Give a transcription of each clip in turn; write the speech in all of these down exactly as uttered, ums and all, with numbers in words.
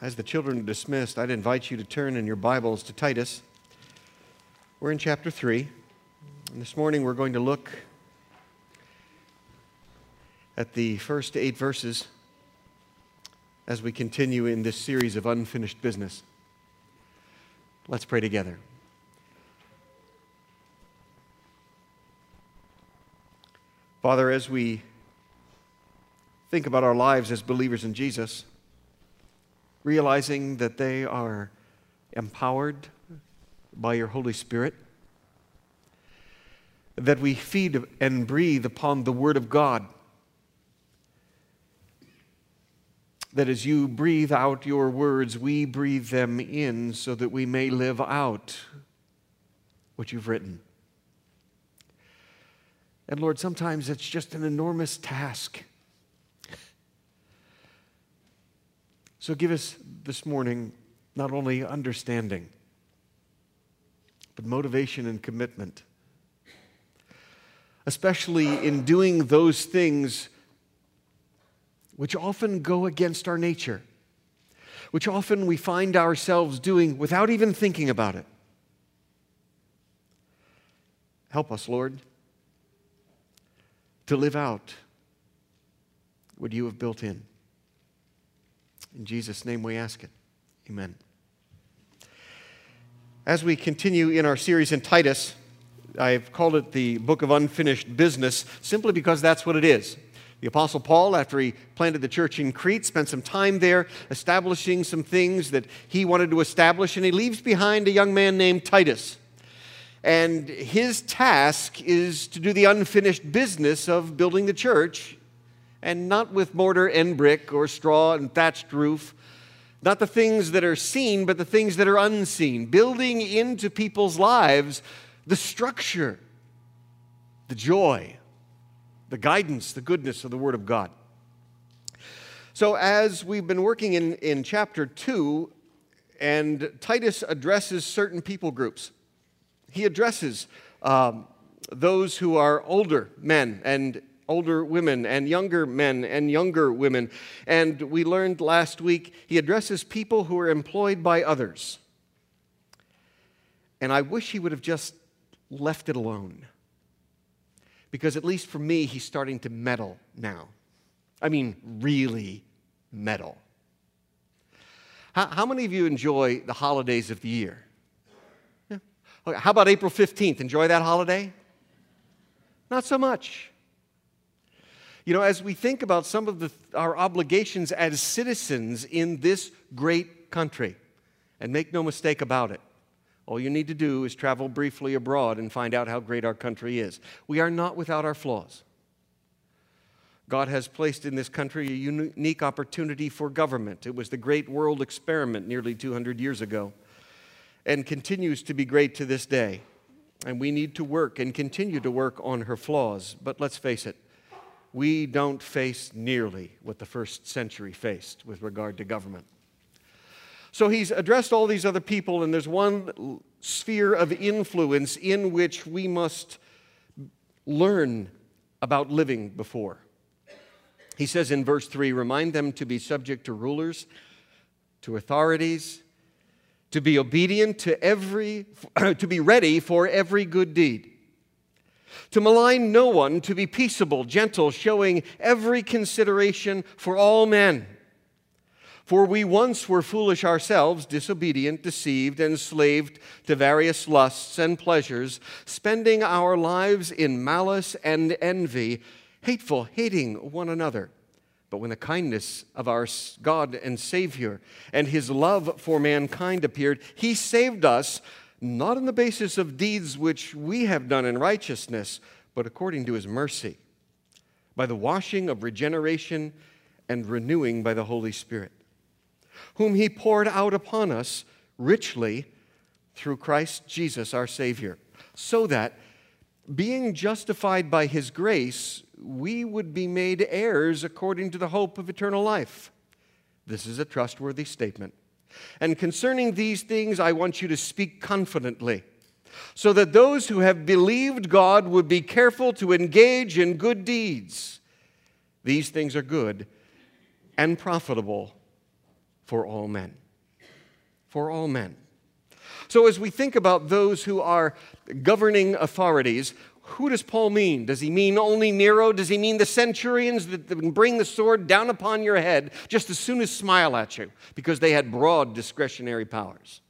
As the children are dismissed, I'd invite you to turn in your Bibles to Titus. We're in chapter three, and this morning we're going to look at the first eight verses as we continue in this series of unfinished business. Let's pray together. Father, as we think about our lives as believers in Jesus, realizing that they are empowered by your Holy Spirit, that we feed and breathe upon the Word of God, that as you breathe out your words, we breathe them in so that we may live out what you've written. And Lord, sometimes it's just an enormous task. So give us this morning not only understanding, but motivation and commitment, especially in doing those things which often go against our nature, which often we find ourselves doing without even thinking about it. Help us, Lord, to live out what you have built in. In Jesus' name we ask it. Amen. As we continue in our series in Titus, I've called it the Book of Unfinished Business simply because that's what it is. The Apostle Paul, after he planted the church in Crete, spent some time there establishing some things that he wanted to establish, and he leaves behind a young man named Titus. And his task is to do the unfinished business of building the church, and not with mortar and brick or straw and thatched roof. Not the things that are seen, but the things that are unseen. Building into people's lives the structure, the joy, the guidance, the goodness of the Word of God. So as we've been working in, in chapter two, and Titus addresses certain people groups. He addresses um, those who are older men and older women and younger men and younger women. And we learned last week, he addresses people who are employed by others. And I wish he would have just left it alone. Because at least for me, he's starting to meddle now. I mean, really meddle. How, how many of you enjoy the holidays of the year? Yeah. Okay, how about April fifteenth? Enjoy that holiday? Not so much. You know, as we think about some of the, our obligations as citizens in this great country, and make no mistake about it, all you need to do is travel briefly abroad and find out how great our country is. We are not without our flaws. God has placed in this country a unique opportunity for government. It was the great world experiment nearly two hundred years ago, and continues to be great to this day. And we need to work and continue to work on her flaws. But let's face it, we don't face nearly what the first century faced with regard to government. So he's addressed all these other people, and there's one sphere of influence in which we must learn about living before. He says in verse three, remind them to be subject to rulers, to authorities, to be obedient to every, to be ready for every good deed. To malign no one, to be peaceable, gentle, showing every consideration for all men. For we once were foolish ourselves, disobedient, deceived, enslaved to various lusts and pleasures, spending our lives in malice and envy, hateful, hating one another. But when the kindness of our God and Savior and His love for mankind appeared, He saved us, not on the basis of deeds which we have done in righteousness, but according to His mercy, by the washing of regeneration and renewing by the Holy Spirit, whom He poured out upon us richly through Christ Jesus our Savior, so that, being justified by His grace, we would be made heirs according to the hope of eternal life. This is a trustworthy statement. And concerning these things, I want you to speak confidently, so that those who have believed God would be careful to engage in good deeds. These things are good and profitable for all men. For all men. So as we think about those who are governing authorities, who does Paul mean? Does he mean only Nero? Does he mean the centurions that can bring the sword down upon your head just as soon as smile at you because they had broad discretionary powers?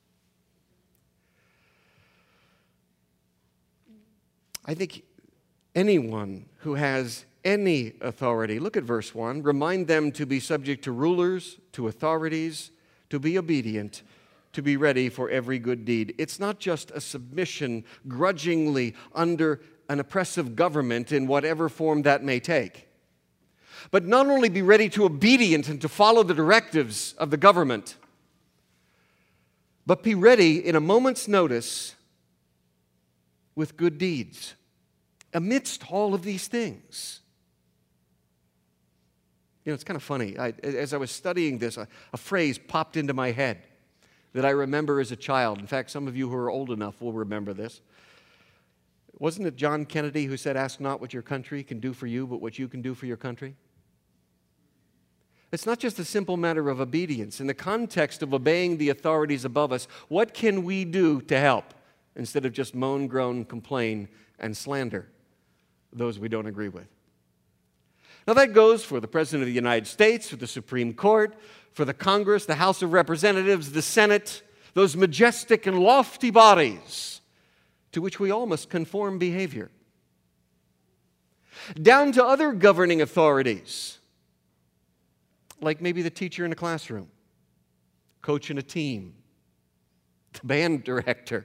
I think anyone who has any authority, look at verse one, remind them to be subject to rulers, to authorities, to be obedient, to be ready for every good deed. It's not just a submission grudgingly under an oppressive government in whatever form that may take, but not only be ready to obedient and to follow the directives of the government, but be ready in a moment's notice with good deeds amidst all of these things. You know, it's kind of funny. I, as I was studying this, a, a phrase popped into my head that I remember as a child. In fact, some of you who are old enough will remember this. Wasn't it John Kennedy who said, "Ask not what your country can do for you, but what you can do for your country"? It's not just a simple matter of obedience. In the context of obeying the authorities above us, what can we do to help instead of just moan, groan, complain, and slander those we don't agree with? Now that goes for the President of the United States, for the Supreme Court, for the Congress, the House of Representatives, the Senate, those majestic and lofty bodies to which we all must conform behavior. Down to other governing authorities, like maybe the teacher in a classroom, coach in a team, the band director.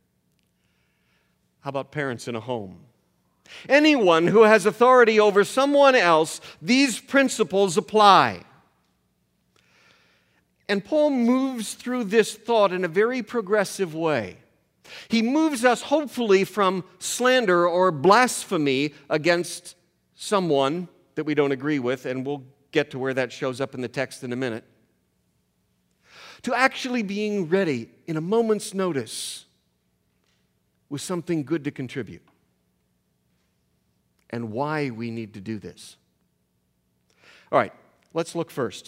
How about parents in a home? Anyone who has authority over someone else, these principles apply. And Paul moves through this thought in a very progressive way. He moves us hopefully from slander or blasphemy against someone that we don't agree with, and we'll get to where that shows up in the text in a minute, to actually being ready in a moment's notice with something good to contribute, and why we need to do this. All right, let's look first.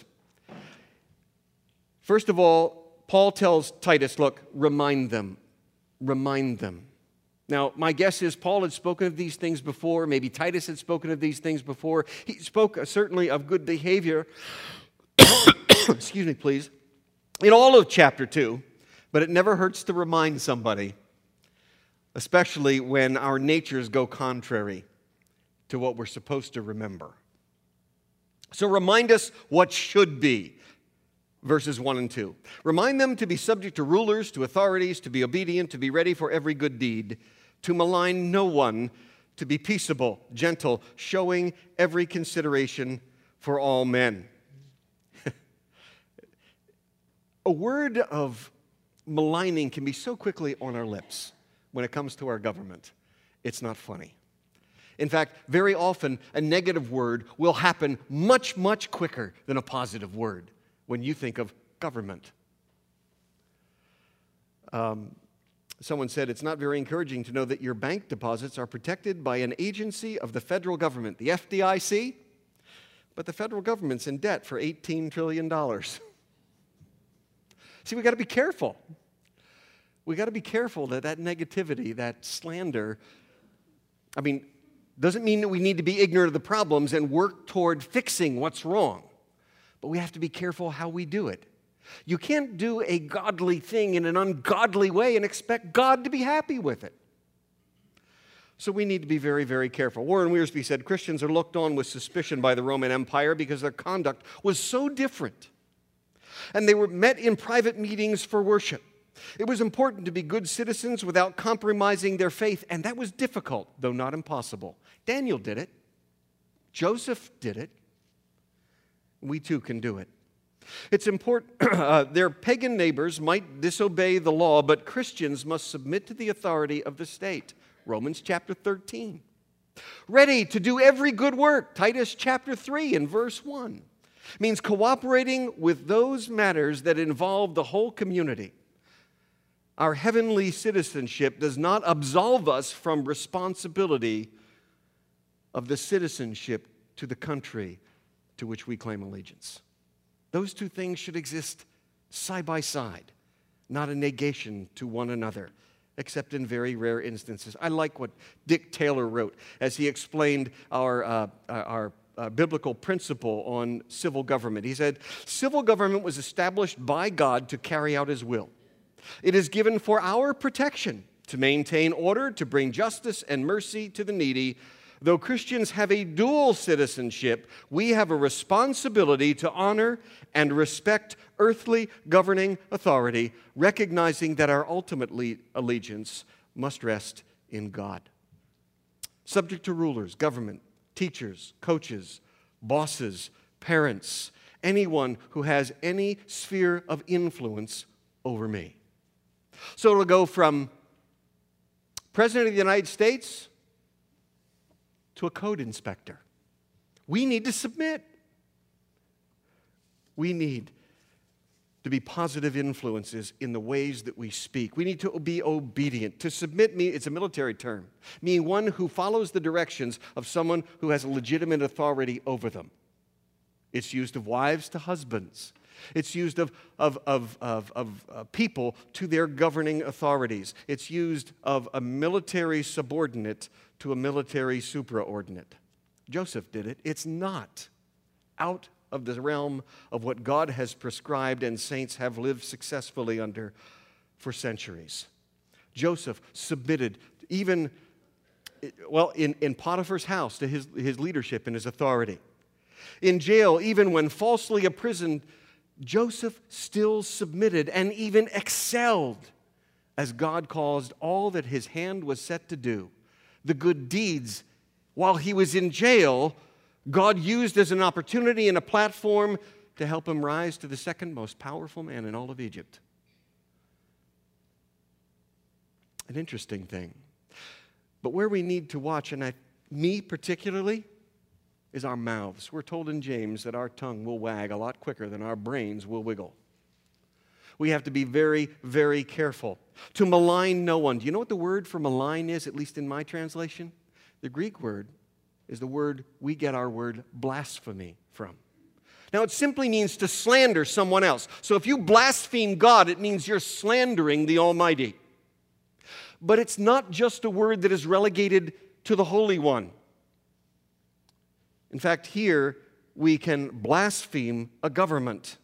First of all, Paul tells Titus, look, remind them. Remind them. Now, my guess is Paul had spoken of these things before. Maybe Titus had spoken of these things before. He spoke uh, certainly of good behavior. Excuse me, please. In all of chapter two. But it never hurts to remind somebody, especially when our natures go contrary to what we're supposed to remember. So remind us what should be. Verses one and two. Remind them to be subject to rulers, to authorities, to be obedient, to be ready for every good deed, to malign no one, to be peaceable, gentle, showing every consideration for all men. A word of maligning can be so quickly on our lips when it comes to our government. It's not funny. In fact, very often a negative word will happen much, much quicker than a positive word when you think of government. Um, someone said, it's not very encouraging to know that your bank deposits are protected by an agency of the federal government, the F D I C, but the federal government's in debt for eighteen trillion dollars. See, we got to be careful. We got to be careful that that negativity, that slander, I mean, doesn't mean that we need to be ignorant of the problems and work toward fixing what's wrong. But we have to be careful how we do it. You can't do a godly thing in an ungodly way and expect God to be happy with it. So we need to be very, very careful. Warren Wiersbe said, Christians are looked on with suspicion by the Roman Empire because their conduct was so different. And they were met in private meetings for worship. It was important to be good citizens without compromising their faith, and that was difficult, though not impossible. Daniel did it. Joseph did it. We too can do it. It's important, uh, their pagan neighbors might disobey the law, but Christians must submit to the authority of the state. Romans chapter thirteen. Ready to do every good work. Titus chapter three and verse one. Means cooperating with those matters that involve the whole community. Our heavenly citizenship does not absolve us from responsibility of the citizenship to the country to which we claim allegiance. Those two things should exist side by side, not a negation to one another, except in very rare instances. I like what Dick Taylor wrote as he explained our, uh, our uh, biblical principle on civil government. He said, civil government was established by God to carry out his will. It is given for our protection, to maintain order, to bring justice and mercy to the needy. Though Christians have a dual citizenship, we have a responsibility to honor and respect earthly governing authority, recognizing that our ultimate allegiance must rest in God. Subject to rulers, government, teachers, coaches, bosses, parents, anyone who has any sphere of influence over me. So it'll go from President of the United States to a code inspector. We need to submit. We need to be positive influences in the ways that we speak. We need to be obedient. To submit, me, it's a military term, meaning one who follows the directions of someone who has legitimate authority over them. It's used of wives to husbands. It's used of, of, of, of, of uh, people to their governing authorities. It's used of a military subordinate to a military supraordinate. Joseph did it. It's not out of the realm of what God has prescribed and saints have lived successfully under for centuries. Joseph submitted even, well, in, in Potiphar's house to his, his leadership and his authority. In jail, even when falsely imprisoned, Joseph still submitted and even excelled as God caused all that his hand was set to do. The good deeds, while he was in jail, God used as an opportunity and a platform to help him rise to the second most powerful man in all of Egypt. An interesting thing. But where we need to watch, and I, me particularly, is our mouths. We're told in James that our tongue will wag a lot quicker than our brains will wiggle. We have to be very, very careful. To malign no one. Do you know what the word for malign is, at least in my translation? The Greek word is the word we get our word blasphemy from. Now, it simply means to slander someone else. So if you blaspheme God, it means you're slandering the Almighty. But it's not just a word that is relegated to the Holy One. In fact, here we can blaspheme a government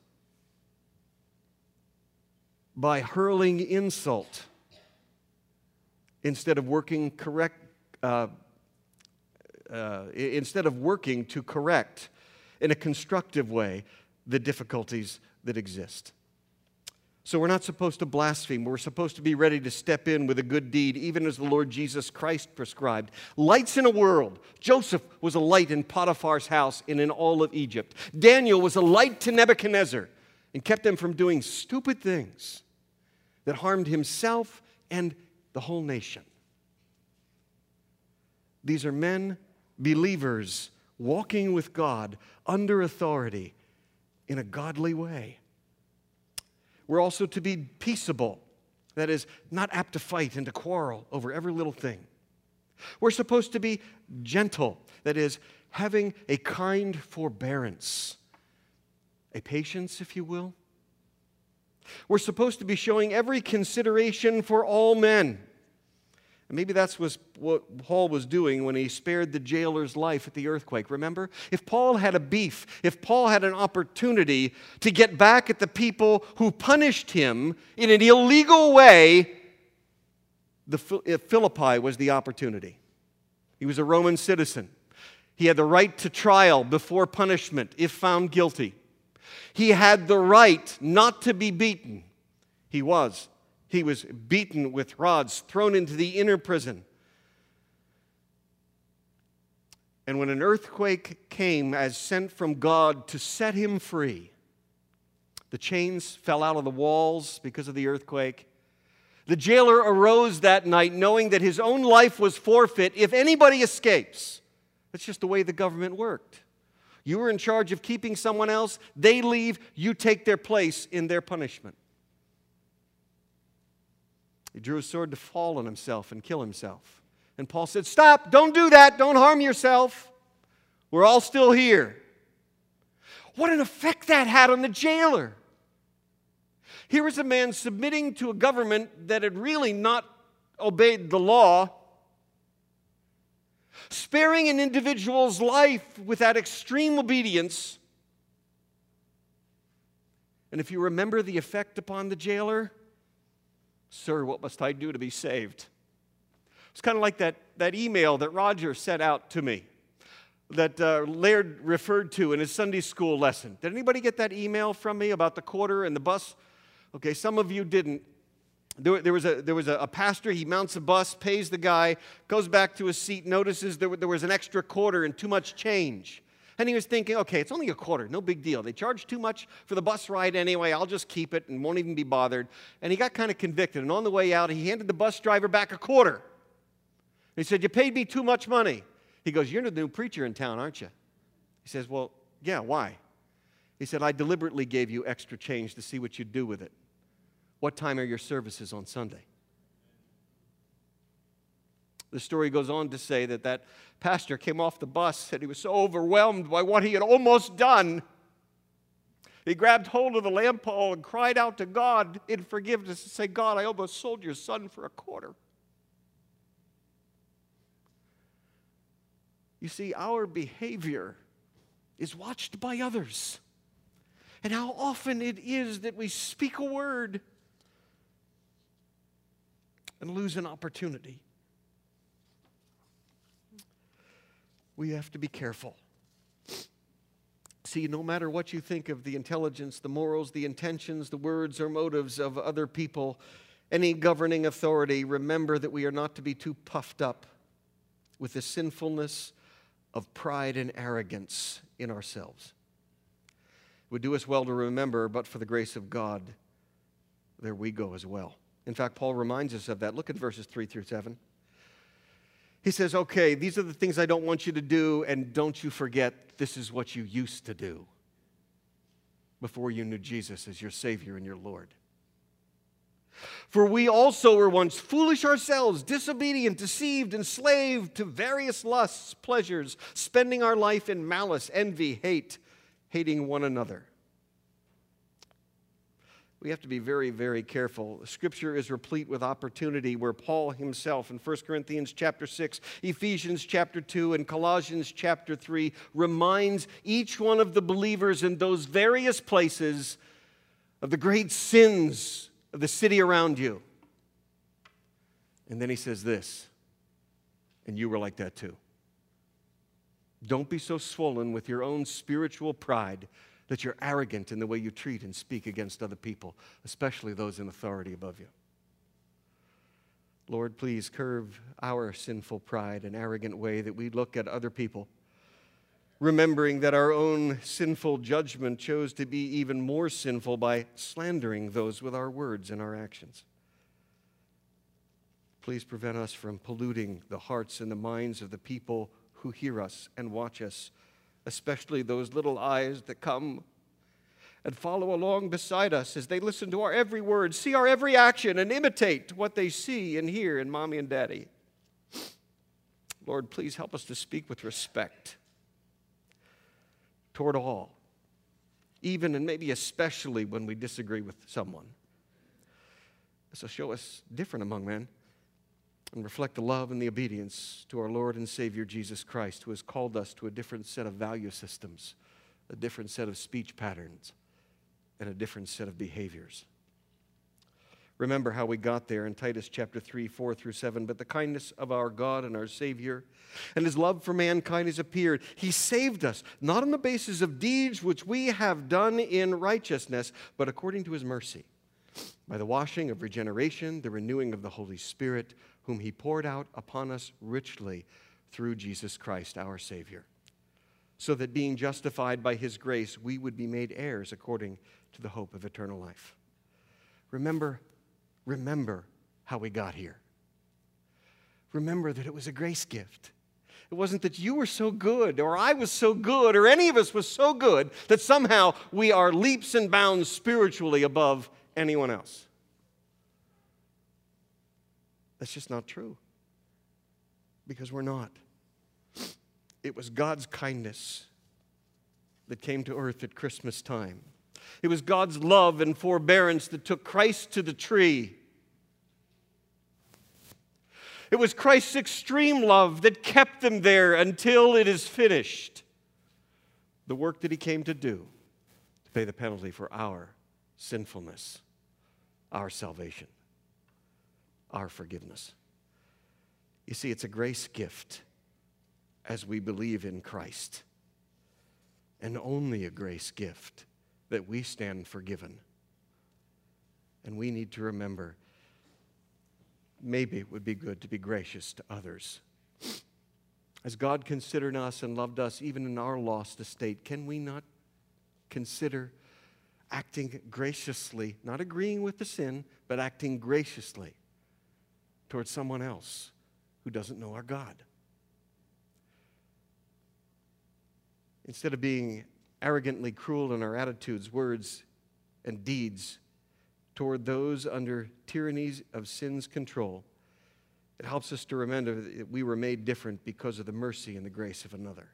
by hurling insult instead of working correct, uh, uh, instead of working to correct in a constructive way the difficulties that exist. So we're not supposed to blaspheme. We're supposed to be ready to step in with a good deed, even as the Lord Jesus Christ prescribed. Lights in a world. Joseph was a light in Potiphar's house and in all of Egypt. Daniel was a light to Nebuchadnezzar and kept him from doing stupid things that harmed himself and the whole nation. These are men, believers, walking with God under authority in a godly way. We're also to be peaceable, that is, not apt to fight and to quarrel over every little thing. We're supposed to be gentle, that is, having a kind forbearance, a patience, if you will. We're supposed to be showing every consideration for all men. And maybe that's was what Paul was doing when he spared the jailer's life at the earthquake. Remember? If Paul had a beef, if Paul had an opportunity to get back at the people who punished him in an illegal way, the Philippi was the opportunity. He was a Roman citizen. He had the right to trial before punishment if found guilty. He had the right not to be beaten. He was. He was beaten with rods, thrown into the inner prison. And when an earthquake came as sent from God to set him free, the chains fell out of the walls because of the earthquake. The jailer arose that night knowing that his own life was forfeit if anybody escapes. That's just the way the government worked. You were in charge of keeping someone else, they leave, you take their place in their punishment. He drew his sword to fall on himself and kill himself. And Paul said, stop, don't do that, don't harm yourself. We're all still here. What an effect that had on the jailer. Here is a man submitting to a government that had really not obeyed the law, sparing an individual's life with that extreme obedience. And if you remember the effect upon the jailer, sir, what must I do to be saved? It's kind of like that, that email that Roger sent out to me that uh, Laird referred to in his Sunday school lesson. Did anybody get that email from me about the quarter and the bus? Okay, some of you didn't. There, there was, a, there was a, a pastor, he mounts a bus, pays the guy, goes back to his seat, notices there, there was an extra quarter and too much change. And he was thinking, okay, it's only a quarter, no big deal. They charge too much for the bus ride anyway, I'll just keep it and won't even be bothered. And he got kind of convicted, and on the way out, he handed the bus driver back a quarter. He said, you paid me too much money. He goes, you're the new preacher in town, aren't you? He says, well, yeah, why? He said, I deliberately gave you extra change to see what you'd do with it. What time are your services on Sunday? The story goes on to say that that pastor came off the bus and he was so overwhelmed by what he had almost done. He grabbed hold of the lamp pole and cried out to God in forgiveness and said, God, I almost sold your son for a quarter. You see, our behavior is watched by others. And how often it is that we speak a word and lose an opportunity. We have to be careful. See, no matter what you think of the intelligence, the morals, the intentions, the words or motives of other people, any governing authority, remember that we are not to be too puffed up with the sinfulness of pride and arrogance in ourselves. It would do us well to remember, but for the grace of God, there we go as well. In fact, Paul reminds us of that. Look at verses three through seven. He says, okay, these are the things I don't want you to do, and don't you forget, this is what you used to do before you knew Jesus as your Savior and your Lord. For we also were once foolish ourselves, disobedient, deceived, enslaved to various lusts, pleasures, spending our life in malice, envy, hate, hating one another. We have to be very, very careful. Scripture is replete with opportunity where Paul himself in First Corinthians chapter six, Ephesians chapter two, and Colossians chapter three reminds each one of the believers in those various places of the great sins of the city around you. And then he says this, and you were like that too. Don't be so swollen with your own spiritual pride that you're arrogant in the way you treat and speak against other people, especially those in authority above you. Lord, please curb our sinful pride and arrogant way that we look at other people, remembering that our own sinful judgment chose to be even more sinful by slandering those with our words and our actions. Please prevent us from polluting the hearts and the minds of the people who hear us and watch us, especially those little eyes that come and follow along beside us as they listen to our every word, see our every action, and imitate what they see and hear in Mommy and Daddy. Lord, please help us to speak with respect toward all, even and maybe especially when we disagree with someone. This will show us different among men and reflect the love and the obedience to our Lord and Savior Jesus Christ, who has called us to a different set of value systems, a different set of speech patterns, and a different set of behaviors. Remember how we got there in Titus chapter three, four through seven. But the kindness of our God and our Savior and His love for mankind has appeared. He saved us, not on the basis of deeds which we have done in righteousness, but according to His mercy, by the washing of regeneration, the renewing of the Holy Spirit, whom He poured out upon us richly through Jesus Christ our Savior, so that being justified by His grace, we would be made heirs according to the hope of eternal life. Remember, remember how we got here. Remember that it was a grace gift. It wasn't that you were so good, or I was so good, or any of us was so good that somehow we are leaps and bounds spiritually above anyone else. That's just not true, because we're not. It was God's kindness that came to earth at Christmas time. It was God's love and forbearance that took Christ to the tree. It was Christ's extreme love that kept them there until it is finished. The work that he came to do, to pay the penalty for our sinfulness, our salvation, our forgiveness. You see, it's a grace gift as we believe in Christ, and only a grace gift that we stand forgiven. And we need to remember, maybe it would be good to be gracious to others. As God considered us and loved us even in our lost estate, can we not consider acting graciously, not agreeing with the sin, but acting graciously towards someone else who doesn't know our God? Instead of being arrogantly cruel in our attitudes, words, and deeds toward those under tyrannies of sin's control, it helps us to remember that we were made different because of the mercy and the grace of another.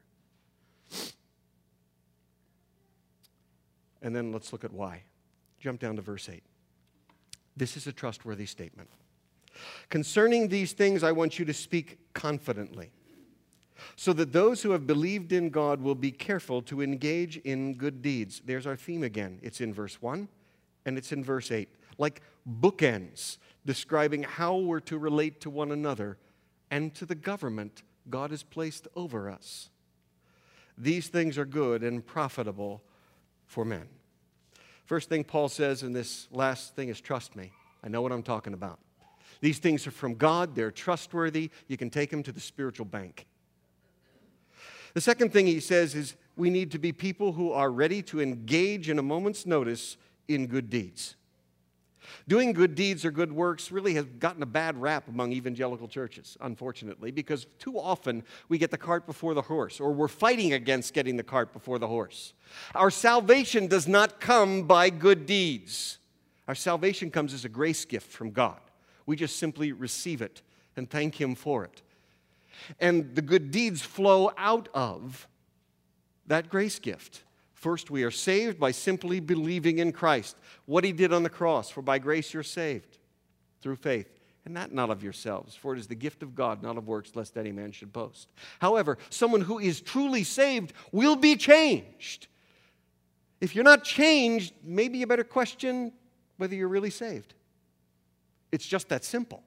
And then let's look at why. Jump down to verse eight. This is a trustworthy statement. Concerning these things, I want you to speak confidently, so that those who have believed in God will be careful to engage in good deeds. There's our theme again. It's in verse one and it's in verse eight. Like bookends describing how we're to relate to one another and to the government God has placed over us. These things are good and profitable for men. First thing Paul says in this last thing is trust me. I know what I'm talking about. These things are from God. They're trustworthy. You can take them to the spiritual bank. The second thing he says is we need to be people who are ready to engage in a moment's notice in good deeds. Doing good deeds or good works really has gotten a bad rap among evangelical churches, unfortunately, because too often we get the cart before the horse, or we're fighting against getting the cart before the horse. Our salvation does not come by good deeds. Our salvation comes as a grace gift from God. We just simply receive it and thank Him for it. And the good deeds flow out of that grace gift. First, we are saved by simply believing in Christ, what He did on the cross. For by grace you're saved through faith, and that not of yourselves, for it is the gift of God, not of works, lest any man should boast. However, someone who is truly saved will be changed. If you're not changed, maybe you better question whether you're really saved. It's just that simple.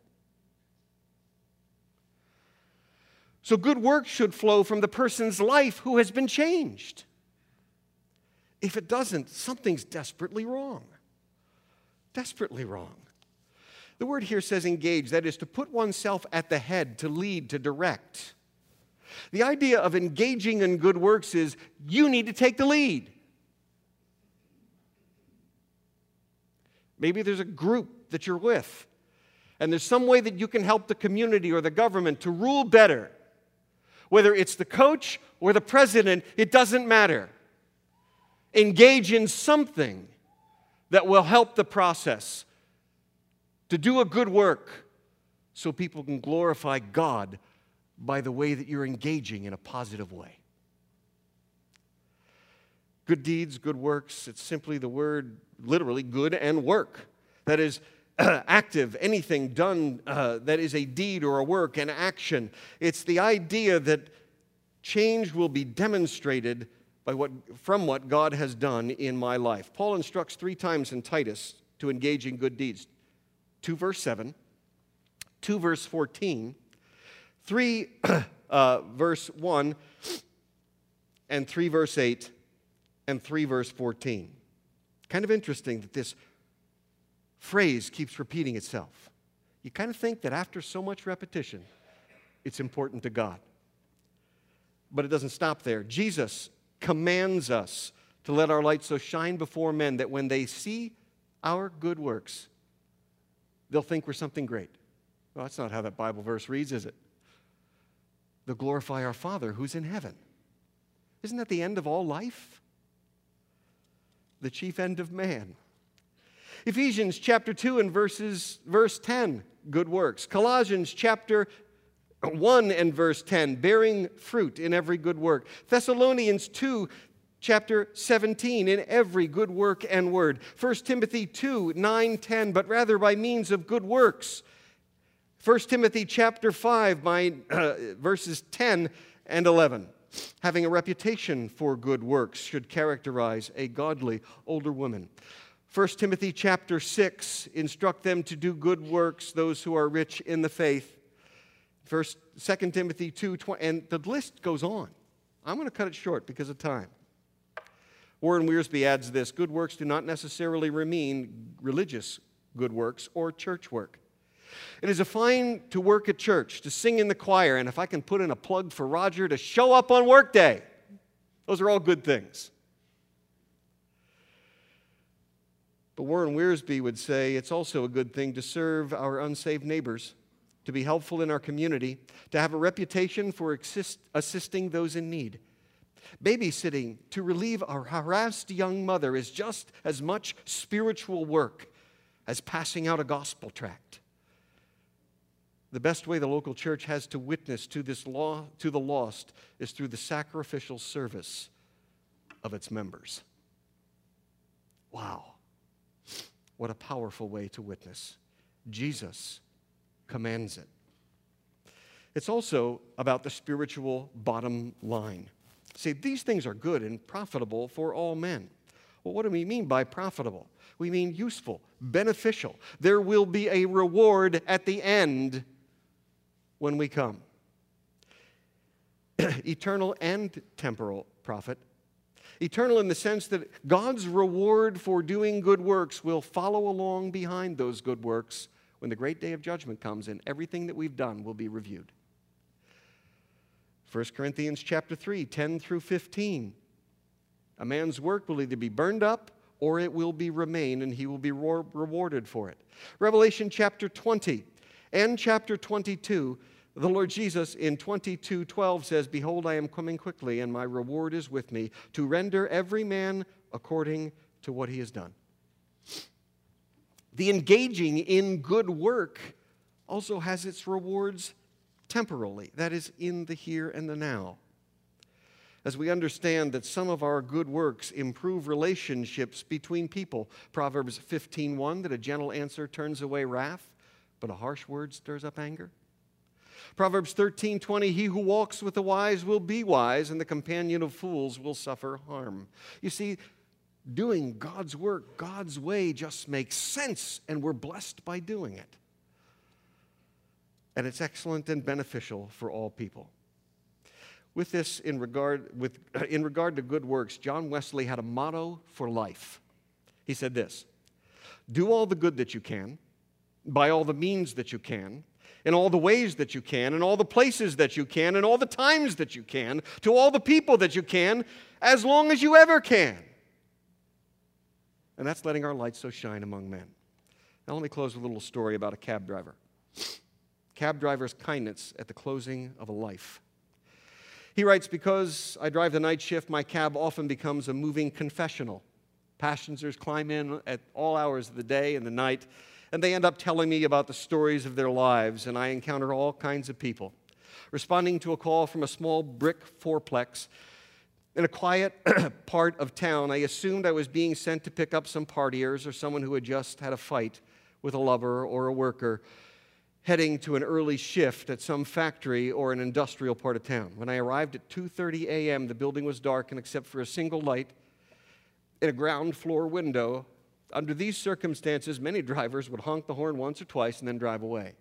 So good works should flow from the person's life who has been changed. If it doesn't, something's desperately wrong. Desperately wrong. The word here says engage, that is to put oneself at the head, to lead, to direct. The idea of engaging in good works is you need to take the lead. Maybe there's a group that you're with, and there's some way that you can help the community or the government to rule better. Whether it's the coach or the president, it doesn't matter. Engage in something that will help the process to do a good work so people can glorify God by the way that you're engaging in a positive way. Good deeds, good works, it's simply the word, literally, good and work. That is, active, anything done uh, that is a deed or a work, an action. It's the idea that change will be demonstrated by what, from what God has done in my life. Paul instructs three times in Titus to engage in good deeds. two verse seven, two verse fourteen, three uh, verse one, and three verse eight, and three verse fourteen. Kind of interesting that this phrase keeps repeating itself. You kind of think that after so much repetition, it's important to God. But it doesn't stop there. Jesus commands us to let our light so shine before men that when they see our good works, they'll think we're something great. Well, that's not how that Bible verse reads, is it? They'll glorify our Father who's in heaven. Isn't that the end of all life? The chief end of man. Ephesians chapter two and verses, verse ten, good works. Colossians chapter one and verse ten, bearing fruit in every good work. Thessalonians two, chapter seventeen, in every good work and word. First Timothy two, nine, ten, but rather by means of good works. First Timothy chapter five, by, uh, verses ten and eleven. Having a reputation for good works should characterize a godly older woman. First Timothy chapter six, instruct them to do good works, those who are rich in the faith. First, Second Timothy two, twenty, and the list goes on. I'm going to cut it short because of time. Warren Wiersbe adds this: good works do not necessarily mean religious good works or church work. It is a fine to work at church, to sing in the choir, and if I can put in a plug for Roger, to show up on workday. Those are all good things. But Warren Wiersbe would say it's also a good thing to serve our unsaved neighbors, to be helpful in our community, to have a reputation for assist, assisting those in need. Babysitting to relieve our harassed young mother is just as much spiritual work as passing out a gospel tract. The best way the local church has to witness to this law, to the lost, is through the sacrificial service of its members. Wow. What a powerful way to witness. Jesus commands it. It's also about the spiritual bottom line. See, these things are good and profitable for all men. Well, what do we mean by profitable? We mean useful, beneficial. There will be a reward at the end when we come. Eternal and temporal profit. Eternal in the sense that God's reward for doing good works will follow along behind those good works when the great day of judgment comes and everything that we've done will be reviewed. First Corinthians chapter three, ten through fifteen. A man's work will either be burned up or it will be remain, and he will be ro- rewarded for it. Revelation chapter twenty and chapter twenty-two, the Lord Jesus in twenty-two twelve says, behold, I am coming quickly, and my reward is with me, to render every man according to what he has done. The engaging in good work also has its rewards temporally, that is, in the here and the now. As we understand that some of our good works improve relationships between people. Proverbs fifteen one, that a gentle answer turns away wrath, but a harsh word stirs up anger. Proverbs thirteen twenty, he who walks with the wise will be wise, and the companion of fools will suffer harm. You see, doing God's work God's way just makes sense, and we're blessed by doing it. And it's excellent and beneficial for all people. With this, in regard, with, in regard to good works, John Wesley had a motto for life. He said this: do all the good that you can, by all the means that you can, in all the ways that you can, in all the places that you can, in all the times that you can, to all the people that you can, as long as you ever can. And that's letting our light so shine among men. Now let me close with a little story about a cab driver. Cab driver's kindness at the closing of a life. He writes, because I drive the night shift, my cab often becomes a moving confessional. Passengers climb in at all hours of the day and the night, and they end up telling me about the stories of their lives, and I encounter all kinds of people. Responding to a call from a small brick fourplex in a quiet part of town, I assumed I was being sent to pick up some partiers or someone who had just had a fight with a lover or a worker, heading to an early shift at some factory or an industrial part of town. When I arrived at two thirty a.m., the building was dark, and except for a single light in a ground floor window, under these circumstances, many drivers would honk the horn once or twice and then drive away.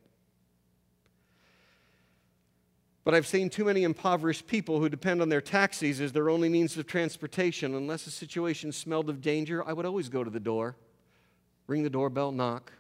But I've seen too many impoverished people who depend on their taxis as their only means of transportation. Unless the situation smelled of danger, I would always go to the door, ring the doorbell, knock.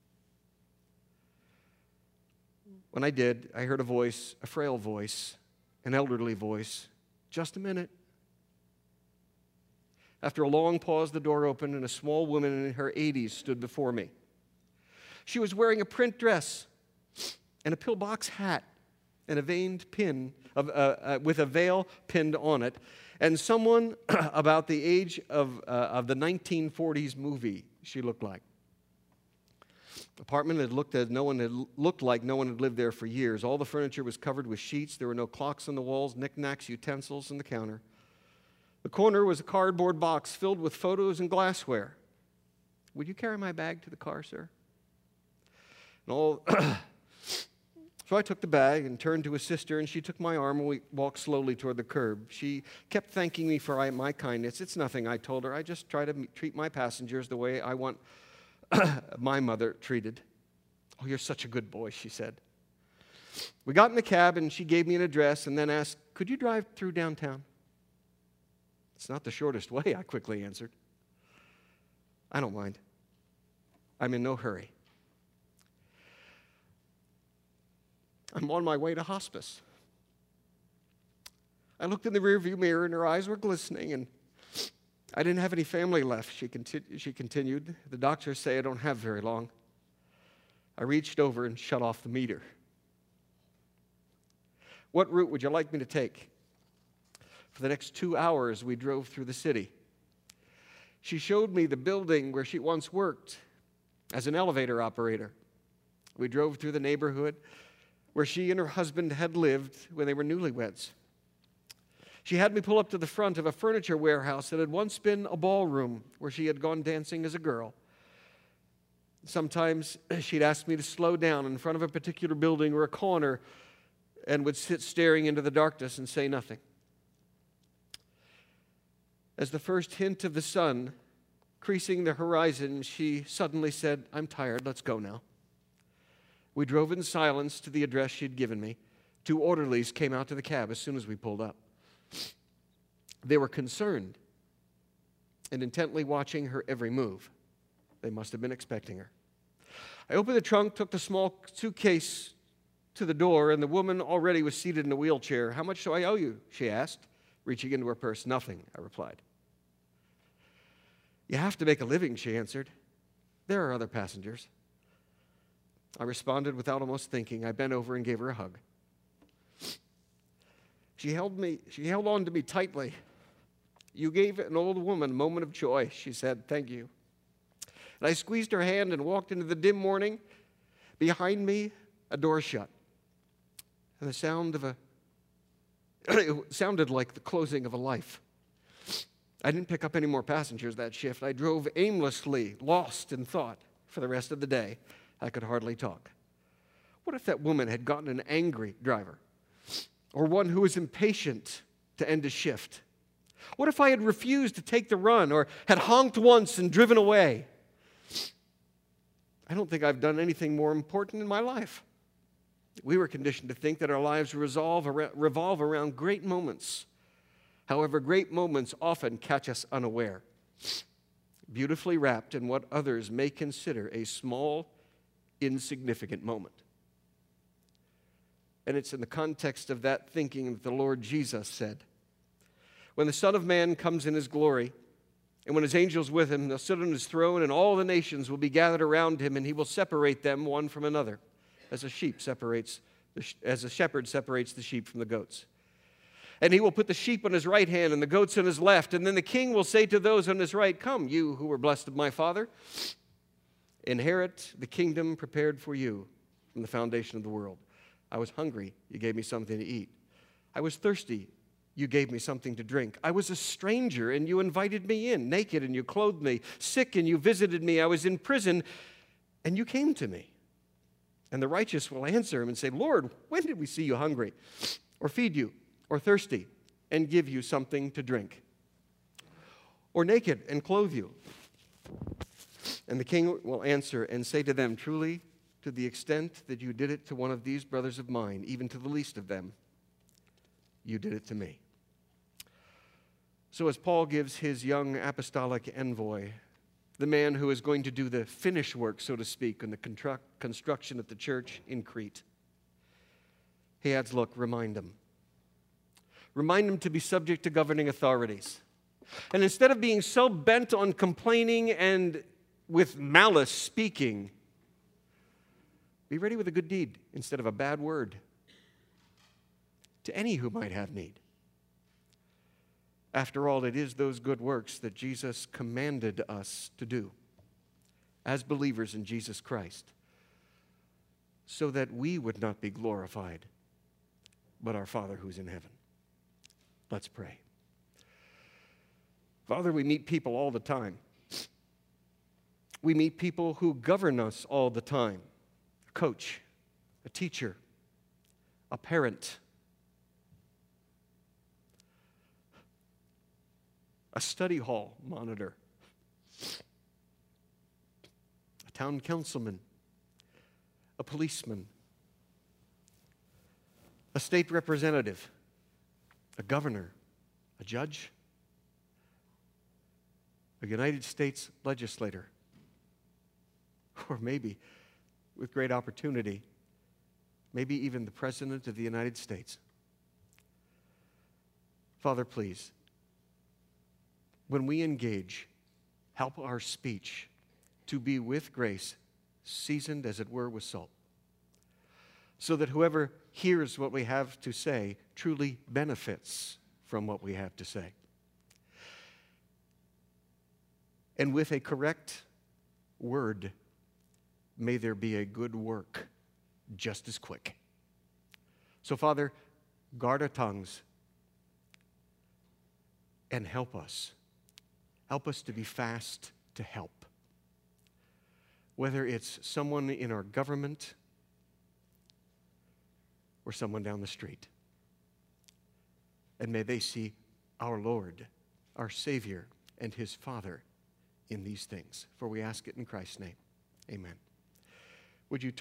When I did, I heard a voice, a frail voice, an elderly voice. Just a minute. After a long pause, the door opened, and a small woman in her eighties stood before me. She was wearing a print dress and a pillbox hat and a veined pin of, uh, uh, with a veil pinned on it, and someone about the age of, uh, of the nineteen forties movie she looked like. Apartment had looked as no one had looked like no one had lived there for years. All the furniture was covered with sheets. There were no clocks on the walls, knickknacks, utensils on the counter. The corner was a cardboard box filled with photos and glassware. Would you carry my bag to the car, sir? And all So I took the bag and turned to his sister, and she took my arm, and we walked slowly toward the curb. She kept thanking me for my kindness. It's nothing, I told her. I just try to treat my passengers the way I want my mother treated. Oh, you're such a good boy, she said. We got in the cab, and she gave me an address and then asked, could you drive through downtown? It's not the shortest way, I quickly answered. I don't mind. I'm in no hurry. I'm on my way to hospice. I looked in the rearview mirror, and her eyes were glistening, and I didn't have any family left, she, conti- she continued. The doctors say I don't have very long. I reached over and shut off the meter. What route would you like me to take? For the next two hours, we drove through the city. She showed me the building where she once worked as an elevator operator. We drove through the neighborhood where she and her husband had lived when they were newlyweds. She had me pull up to the front of a furniture warehouse that had once been a ballroom where she had gone dancing as a girl. Sometimes she'd ask me to slow down in front of a particular building or a corner and would sit staring into the darkness and say nothing. As the first hint of the sun creasing the horizon, she suddenly said, I'm tired, let's go now. We drove in silence to the address she'd given me. Two orderlies came out to the cab as soon as we pulled up. They were concerned and intently watching her every move. They must have been expecting her. I opened the trunk, took the small suitcase to the door, and the woman already was seated in a wheelchair. How much do I owe you? She asked, reaching into her purse. Nothing, I replied. You have to make a living, she answered. There are other passengers. I responded without almost thinking. I bent over and gave her a hug. She held me, she held on to me tightly. You gave an old woman a moment of joy, she said. Thank you. And I squeezed her hand and walked into the dim morning. Behind me, a door shut. And the sound of a, it sounded like the closing of a life. I didn't pick up any more passengers that shift. I drove aimlessly, lost in thought for the rest of the day. I could hardly talk. What if that woman had gotten an angry driver? Or one who was impatient to end a shift? What if I had refused to take the run or had honked once and driven away? I don't think I've done anything more important in my life. We were conditioned to think that our lives resolve, revolve around great moments. However, great moments often catch us unaware, beautifully wrapped in what others may consider a small, insignificant moment. And it's in the context of that thinking that the Lord Jesus said, when the Son of Man comes in his glory, and when his angels with him, they'll sit on his throne, and all the nations will be gathered around him, and he will separate them one from another, as a sheep separates, as a shepherd separates the sheep from the goats. And he will put the sheep on his right hand and the goats on his left, and then the king will say to those on his right, come, you who are blessed of my Father, inherit the kingdom prepared for you from the foundation of the world. I was hungry, you gave me something to eat. I was thirsty, you gave me something to drink. I was a stranger, and you invited me in. Naked, and you clothed me. Sick, and you visited me. I was in prison, and you came to me. And the righteous will answer him and say, Lord, when did we see you hungry, or feed you, or thirsty, and give you something to drink? Or naked, and clothe you? And the king will answer and say to them, truly, to the extent that you did it to one of these brothers of mine, even to the least of them, you did it to me. So as Paul gives his young apostolic envoy, the man who is going to do the finish work, so to speak, in the construct, construction of the church in Crete, he adds, look, remind them. Remind them to be subject to governing authorities. And instead of being so bent on complaining and with malice speaking, be ready with a good deed instead of a bad word to any who might have need. After all, it is those good works that Jesus commanded us to do as believers in Jesus Christ, so that we would not be glorified, but our Father who's in heaven. Let's pray. Father, we meet people all the time. We meet people who govern us all the time. A coach, a teacher, a parent, a study hall monitor, a town councilman, a policeman, a state representative, a governor, a judge, a United States legislator, or maybe, with great opportunity, maybe even the President of the United States. Father, please, when we engage, help our speech to be with grace, seasoned as it were with salt, so that whoever hears what we have to say truly benefits from what we have to say. And with a correct word, may there be a good work just as quick. So, Father, guard our tongues and help us. Help us to be fast to help. Whether it's someone in our government or someone down the street. And may they see our Lord, our Savior, and His Father in these things. For we ask it in Christ's name. Amen. Would you